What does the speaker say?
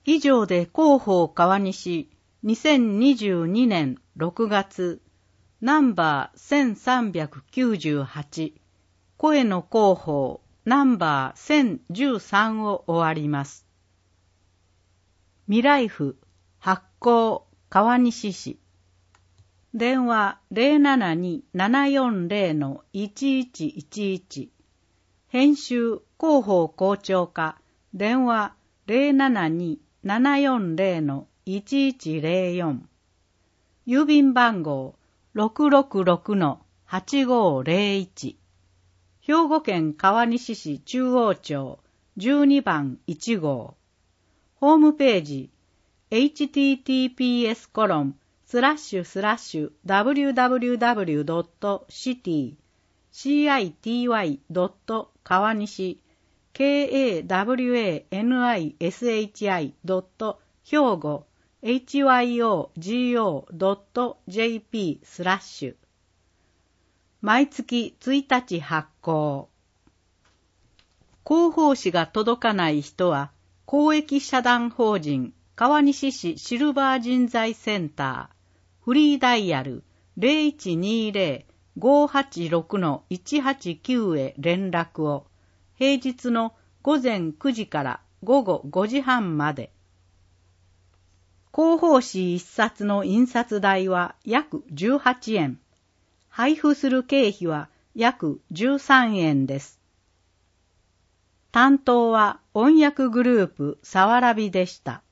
以上で広報川西2022年6月ナンバー1398声の広報ナンバー1013を終わります。未来府発行川西市電話 072-740-1111 編集広報校長課電話 072-740-1104 郵便番号 666-8501 兵庫県川西市中央町12番1号ホームページ https://www.city.kawanishi kawanishi.hyogo hyogo.jp/ 毎月1日発行。広報誌が届かない人は、公益社団法人川西市シルバー人材センターフリーダイヤル 0120-586-189 へ連絡を。平日の午前9時から午後5時半まで。広報誌1冊の印刷代は約18円。配布する経費は約13円です。担当は音訳グループさわらびでした。